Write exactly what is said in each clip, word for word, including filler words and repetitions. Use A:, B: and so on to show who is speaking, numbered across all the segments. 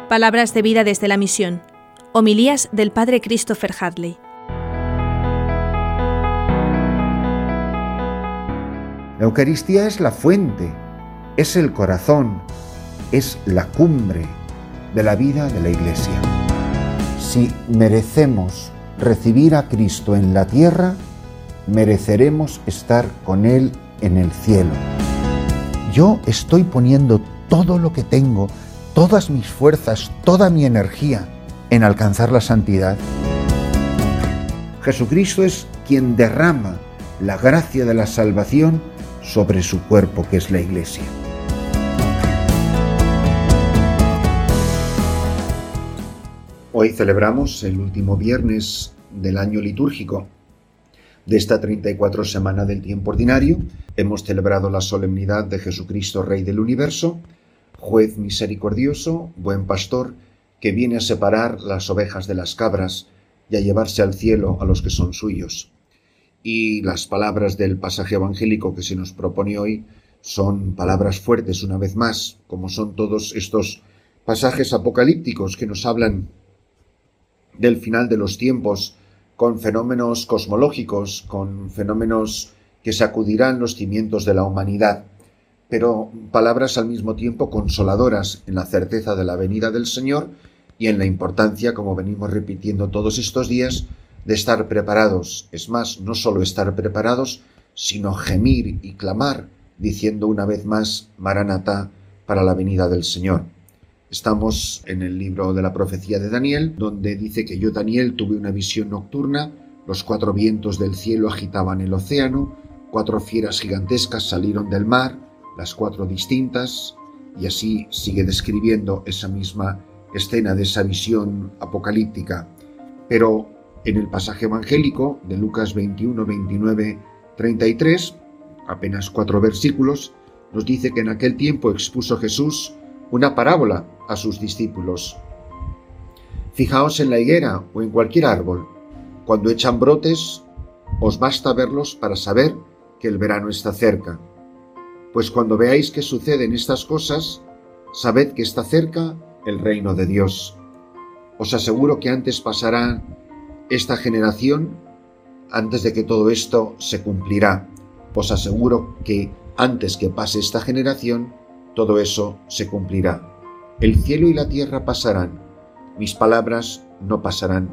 A: Palabras de vida desde la misión. Homilías del Padre Christopher Hadley.
B: La Eucaristía es la fuente, es el corazón, es la cumbre de la vida de la Iglesia. Si merecemos recibir a Cristo en la tierra, mereceremos estar con Él en el cielo. Yo estoy poniendo todo lo que tengo, todas mis fuerzas, toda mi energía en alcanzar la santidad. Jesucristo es quien derrama la gracia de la salvación sobre su cuerpo, que es la Iglesia. Hoy celebramos el último viernes del año litúrgico de esta treinta y cuatro semana del tiempo ordinario. Hemos celebrado la solemnidad de Jesucristo, Rey del Universo, juez misericordioso, buen pastor, que viene a separar las ovejas de las cabras y a llevarse al cielo a los que son suyos. Y las palabras del pasaje evangélico que se nos propone hoy son palabras fuertes una vez más, como son todos estos pasajes apocalípticos que nos hablan del final de los tiempos, con fenómenos cosmológicos, con fenómenos que sacudirán los cimientos de la humanidad, pero palabras al mismo tiempo consoladoras en la certeza de la venida del Señor y en la importancia, como venimos repitiendo todos estos días, de estar preparados. Es más, no solo estar preparados, sino gemir y clamar, diciendo una vez más, Maranatá, para la venida del Señor. Estamos en el libro de la profecía de Daniel, donde dice que yo, Daniel, tuve una visión nocturna, los cuatro vientos del cielo agitaban el océano, cuatro fieras gigantescas salieron del mar, las cuatro distintas, y así sigue describiendo esa misma escena de esa visión apocalíptica. Pero en el pasaje evangélico de Lucas veintiuno, veintinueve, treinta y tres, apenas cuatro versículos, nos dice que en aquel tiempo expuso Jesús una parábola a sus discípulos. Fijaos en la higuera o en cualquier árbol. Cuando echan brotes, os basta verlos para saber que el verano está cerca. Pues cuando veáis que suceden estas cosas, sabed que está cerca el reino de Dios. Os aseguro que antes pasará esta generación, antes de que todo esto se cumplirá. Os aseguro que antes que pase esta generación, todo eso se cumplirá. El cielo y la tierra pasarán, mis palabras no pasarán.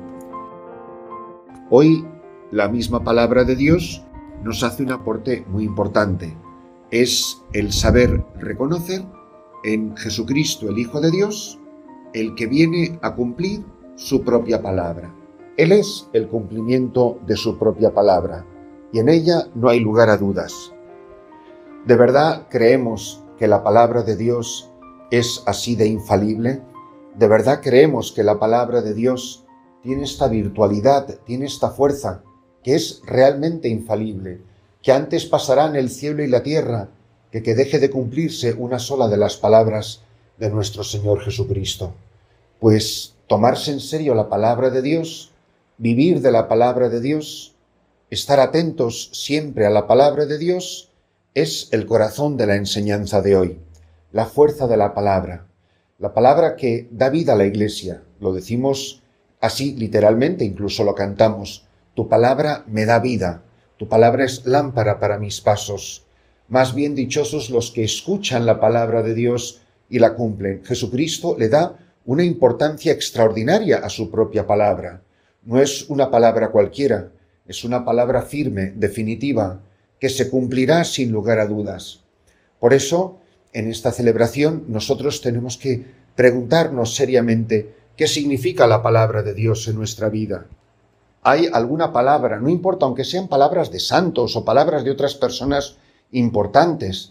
B: Hoy la misma palabra de Dios nos hace un aporte muy importante. Es el saber reconocer en Jesucristo, el Hijo de Dios, el que viene a cumplir su propia palabra. Él es el cumplimiento de su propia palabra y en ella no hay lugar a dudas. ¿De verdad creemos que la palabra de Dios es así de infalible? ¿De verdad creemos que la palabra de Dios tiene esta virtualidad, tiene esta fuerza, que es realmente infalible, que antes pasarán el cielo y la tierra, que que deje de cumplirse una sola de las palabras de nuestro Señor Jesucristo? Pues tomarse en serio la palabra de Dios, vivir de la palabra de Dios, estar atentos siempre a la palabra de Dios, es el corazón de la enseñanza de hoy, la fuerza de la palabra, la palabra que da vida a la Iglesia. Lo decimos así literalmente, incluso lo cantamos. Tu palabra me da vida, tu palabra es lámpara para mis pasos. Más bien dichosos los que escuchan la palabra de Dios y la cumplen. Jesucristo le da una importancia extraordinaria a su propia palabra. No es una palabra cualquiera, es una palabra firme, definitiva, que se cumplirá sin lugar a dudas. Por eso, en esta celebración, nosotros tenemos que preguntarnos seriamente qué significa la palabra de Dios en nuestra vida. ¿Hay alguna palabra, no importa, aunque sean palabras de santos o palabras de otras personas importantes,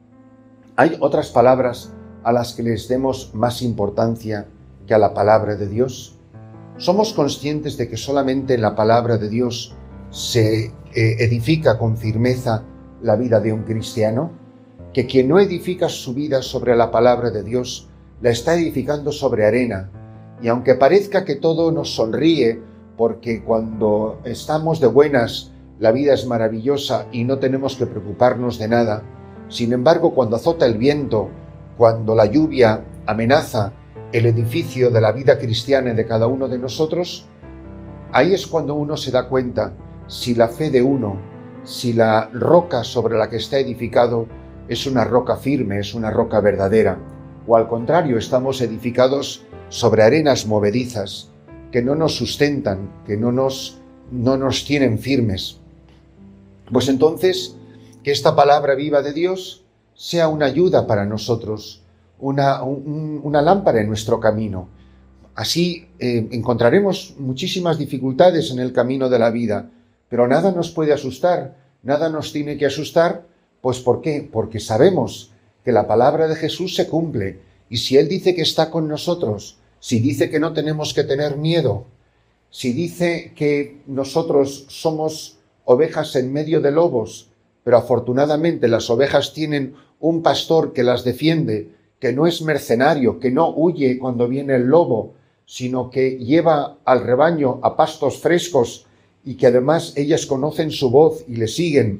B: hay otras palabras a las que les demos más importancia que a la palabra de Dios? ¿Somos conscientes de que solamente en la palabra de Dios se eh, edifica con firmeza la vida de un cristiano? Que quien no edifica su vida sobre la palabra de Dios, la está edificando sobre arena. Y aunque parezca que todo nos sonríe, porque cuando estamos de buenas, la vida es maravillosa y no tenemos que preocuparnos de nada, sin embargo, cuando azota el viento, cuando la lluvia amenaza el edificio de la vida cristiana de cada uno de nosotros, ahí es cuando uno se da cuenta si la fe de uno, si la roca sobre la que está edificado es una roca firme, es una roca verdadera, o al contrario, estamos edificados sobre arenas movedizas que no nos sustentan, que no nos, no nos tienen firmes. Pues entonces, que esta palabra viva de Dios sea una ayuda para nosotros, una, un, una lámpara en nuestro camino. Así eh, encontraremos muchísimas dificultades en el camino de la vida, pero nada nos puede asustar, nada nos tiene que asustar. Pues ¿por qué? Porque sabemos que la palabra de Jesús se cumple, y si Él dice que está con nosotros, si dice que no tenemos que tener miedo, si dice que nosotros somos ovejas en medio de lobos, pero afortunadamente las ovejas tienen un pastor que las defiende, que no es mercenario, que no huye cuando viene el lobo, sino que lleva al rebaño a pastos frescos y que además ellas conocen su voz y le siguen,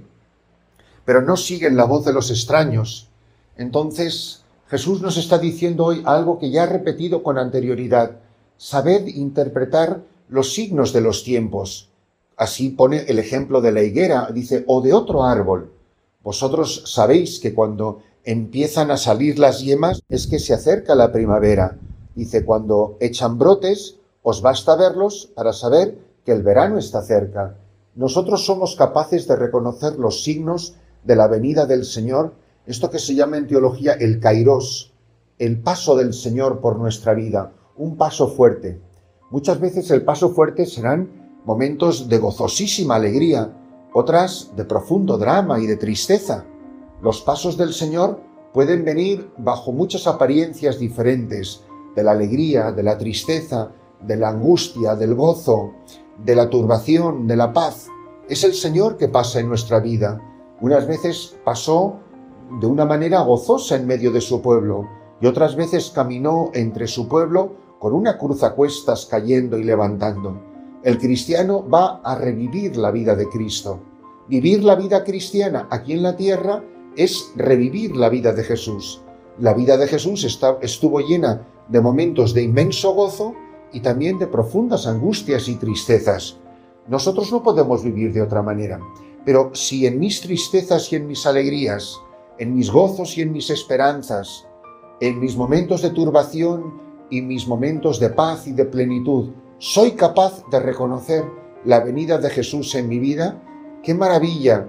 B: pero no siguen la voz de los extraños. Entonces Jesús nos está diciendo hoy algo que ya ha repetido con anterioridad: sabed interpretar los signos de los tiempos. Así pone el ejemplo de la higuera, dice, o de otro árbol. Vosotros sabéis que cuando empiezan a salir las yemas es que se acerca la primavera. Dice, cuando echan brotes, os basta verlos para saber que el verano está cerca. Nosotros somos capaces de reconocer los signos de la venida del Señor, esto que se llama en teología el kairos, el paso del Señor por nuestra vida, un paso fuerte. Muchas veces el paso fuerte serán momentos de gozosísima alegría, otras de profundo drama y de tristeza. Los pasos del Señor pueden venir bajo muchas apariencias diferentes, de la alegría, de la tristeza, de la angustia, del gozo, de la turbación, de la paz. Es el Señor que pasa en nuestra vida. Unas veces pasó de una manera gozosa en medio de su pueblo y otras veces caminó entre su pueblo con una cruz a cuestas cayendo y levantando. El cristiano va a revivir la vida de Cristo. Vivir la vida cristiana aquí en la tierra es revivir la vida de Jesús. La vida de Jesús está, estuvo llena de momentos de inmenso gozo y también de profundas angustias y tristezas. Nosotros no podemos vivir de otra manera, pero si en mis tristezas y en mis alegrías, en mis gozos y en mis esperanzas, en mis momentos de turbación y mis momentos de paz y de plenitud, soy capaz de reconocer la venida de Jesús en mi vida, ¡qué maravilla!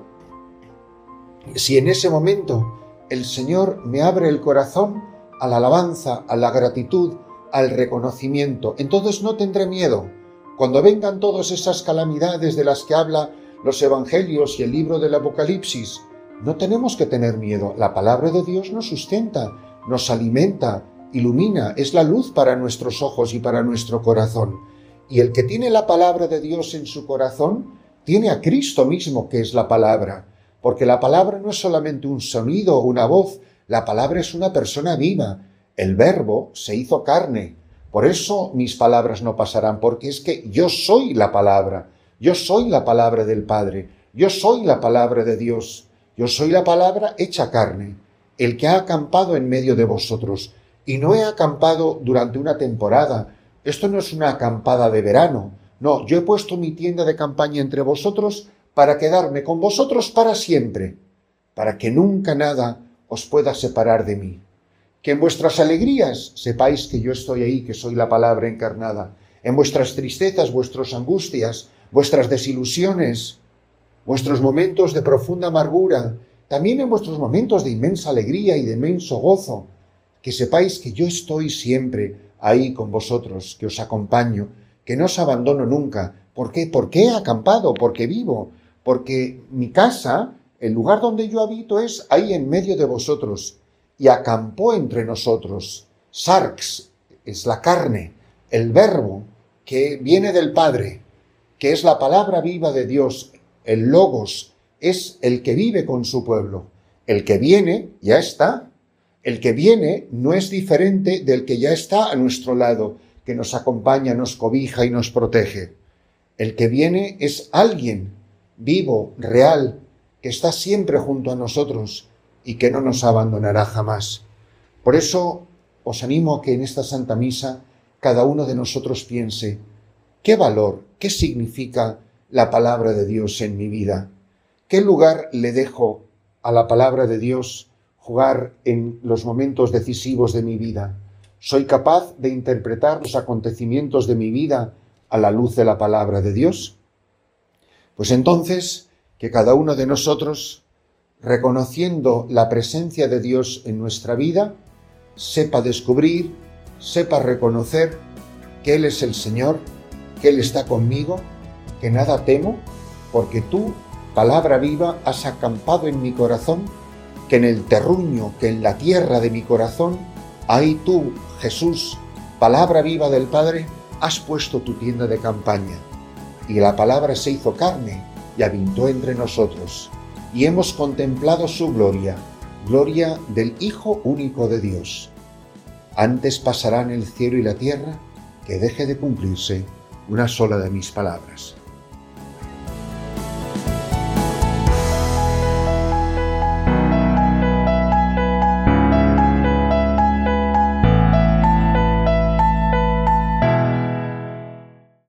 B: Si en ese momento el Señor me abre el corazón a la alabanza, a la gratitud, al reconocimiento, entonces no tendré miedo. Cuando vengan todas esas calamidades de las que habla los evangelios y el libro del Apocalipsis, no tenemos que tener miedo. La palabra de Dios nos sustenta, nos alimenta, ilumina, es la luz para nuestros ojos y para nuestro corazón. Y el que tiene la palabra de Dios en su corazón, tiene a Cristo mismo, que es la palabra. Porque la palabra no es solamente un sonido o una voz, la palabra es una persona viva. El Verbo se hizo carne. Por eso mis palabras no pasarán, porque es que yo soy la palabra. Yo soy la palabra del Padre. Yo soy la palabra de Dios. Yo soy la palabra hecha carne, el que ha acampado en medio de vosotros. Y no he acampado durante una temporada. Esto no es una acampada de verano. No, yo he puesto mi tienda de campaña entre vosotros para quedarme con vosotros para siempre, para que nunca nada os pueda separar de mí. Que en vuestras alegrías sepáis que yo estoy ahí, que soy la palabra encarnada. En vuestras tristezas, vuestras angustias, vuestras desilusiones, vuestros momentos de profunda amargura, también en vuestros momentos de inmensa alegría y de inmenso gozo, que sepáis que yo estoy siempre ahí con vosotros, que os acompaño, que no os abandono nunca. ¿Por qué? Porque he acampado, porque vivo, porque mi casa, el lugar donde yo habito, es ahí en medio de vosotros, y acampó entre nosotros. Sarx es la carne, el verbo que viene del Padre, que es la palabra viva de Dios. El Logos es el que vive con su pueblo. El que viene ya está. El que viene no es diferente del que ya está a nuestro lado, que nos acompaña, nos cobija y nos protege. El que viene es alguien vivo, real, que está siempre junto a nosotros y que no nos abandonará jamás. Por eso os animo a que en esta Santa Misa cada uno de nosotros piense, ¿qué valor, qué significa la palabra de Dios en mi vida? ¿Qué lugar le dejo a la palabra de Dios jugar en los momentos decisivos de mi vida? ¿Soy capaz de interpretar los acontecimientos de mi vida a la luz de la palabra de Dios? Pues entonces, que cada uno de nosotros, reconociendo la presencia de Dios en nuestra vida, sepa descubrir, sepa reconocer que Él es el Señor, que Él está conmigo, que nada temo, porque tú, palabra viva, has acampado en mi corazón, que en el terruño, que en la tierra de mi corazón, ahí tú, Jesús, palabra viva del Padre, has puesto tu tienda de campaña. Y la palabra se hizo carne y habitó entre nosotros, y hemos contemplado su gloria, gloria del Hijo único de Dios. Antes pasarán el cielo y la tierra que deje de cumplirse una sola de mis palabras.